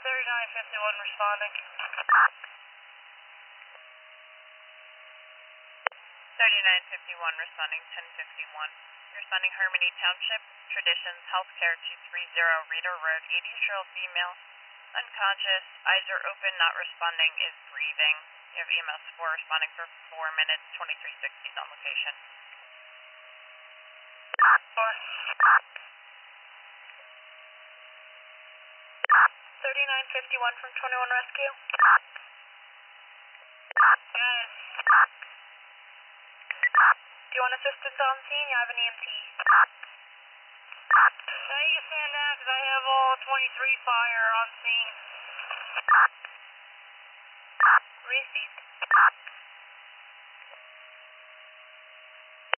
3951 responding. 3951 responding 1051. Responding Harmony Township, Traditions Healthcare 230 Reader Road, 80-year-old female, unconscious, eyes are open, not responding, is breathing. You have EMS 4 responding for 4 minutes, 23 60s on location. 3951 from 21 Rescue. Yes. Do you want assistance on scene? You have an EMT. Now you can stand down because I have all 23 fire on scene. Receipt.